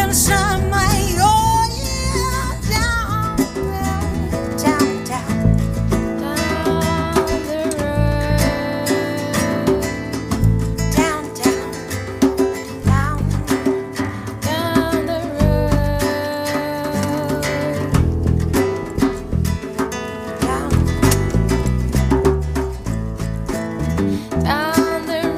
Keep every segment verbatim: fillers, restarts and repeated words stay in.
in some way. Oh yeah, down, down, down, down the road, down, down, down, down the road, down, down.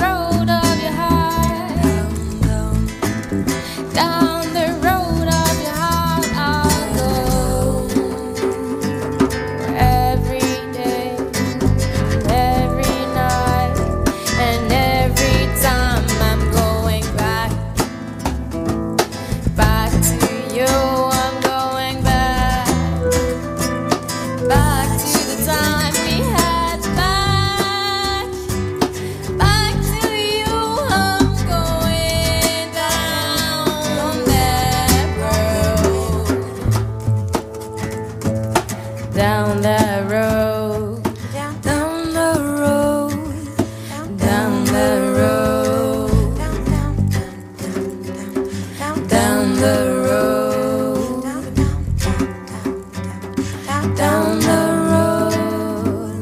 Down that road, down, down the road, down the road, down, down, down, down the road, down, down the road.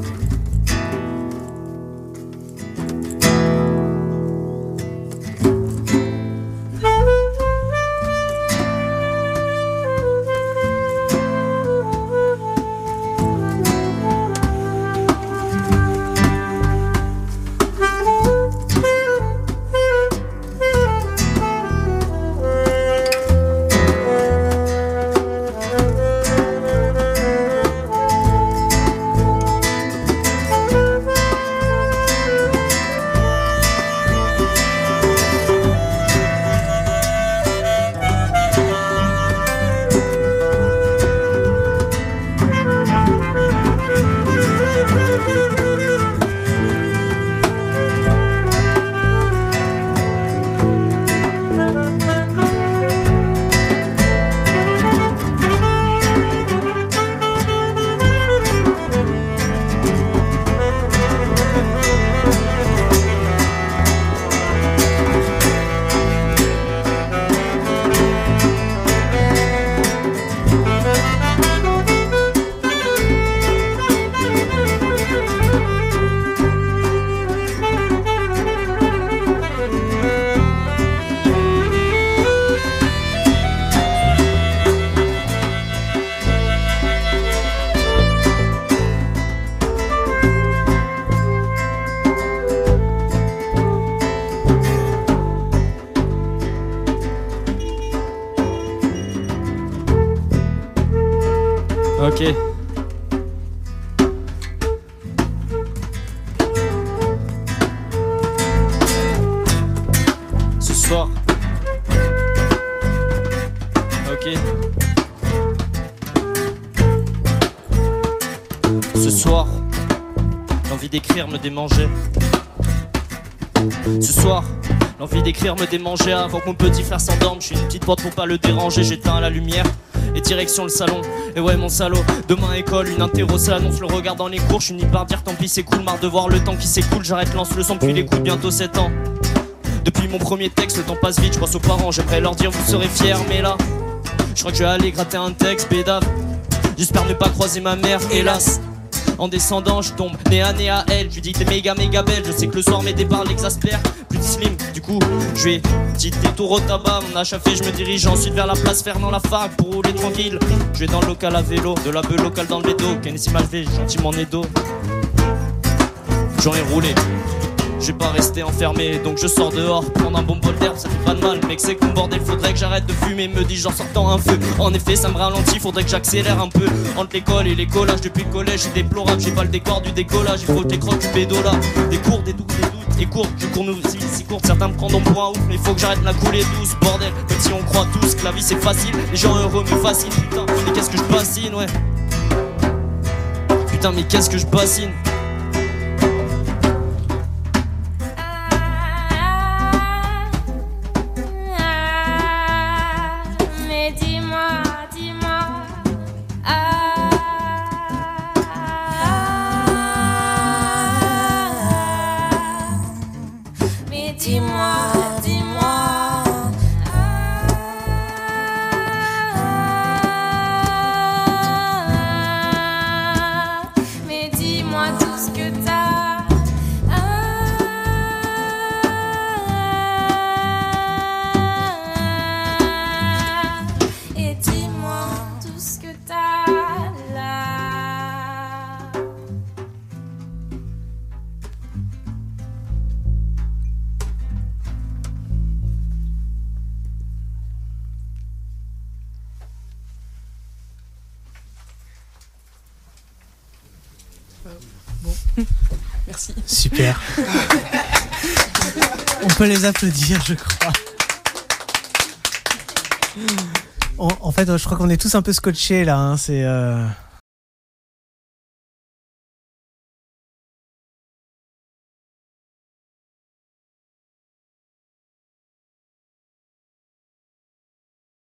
Ok. Ce soir. Ok. Ce soir, l'envie d'écrire me démangeait. Ce soir, l'envie d'écrire me démangeait avant que mon petit frère s'endorme. Je suis une petite porte pour pas le déranger, j'éteins la lumière. Et direction le salon, et ouais mon salaud. Demain école, une interro, ça annonce le regard dans les cours. Je finis par dire tant pis c'est cool, marre de voir le temps qui s'écoule. J'arrête, lance le son puis l'écoute, bientôt sept ans. Depuis mon premier texte, le temps passe vite, je pense aux parents. J'aimerais leur dire vous serez fiers, mais là je crois que je vais aller gratter un texte, bédave. J'espère ne pas croiser ma mère, hélas. En descendant, je tombe nez à nez à elle. Je lui dis t'es méga méga belle. Je sais que le soir mes départs l'exaspèrent. Plus de slim, du coup, je vais petit détour au tabac. Mon achat fait, je me dirige ensuite vers la place Fernand Lafargue pour rouler tranquille. Je vais dans le local à vélo, de la beuh locale dans le bédo. Kennedy m'a levé, gentiment nez d'eau. J'en ai roulé. Je vais pas rester enfermé, donc je sors dehors. Prendre un bon bol d'herbe, ça fait pas de mal. Mec, c'est comme bordel, faudrait que j'arrête de fumer. Me dis-je en sortant un feu. En effet, ça me ralentit, faudrait que j'accélère un peu. Entre l'école et les collages, depuis le collège, c'est déplorable. J'ai pas le décor du décollage, il faut que t'écroques du bédo là. Des cours, des doutes, des doutes, et courtes. Je cours nous si, si courte, certains me prendront pour un ouf. Mais faut que j'arrête de la couler douce, bordel. Même si on croit tous que la vie c'est facile, les gens heureux me fascinent. Putain, mais qu'est-ce que je bassine, ouais. Putain, mais qu'est-ce que je bassine. Dis-moi, dis-moi, Merci. Super. On peut les applaudir, je crois. En, en fait, je crois qu'on est tous un peu scotchés là. Hein. C'est, euh...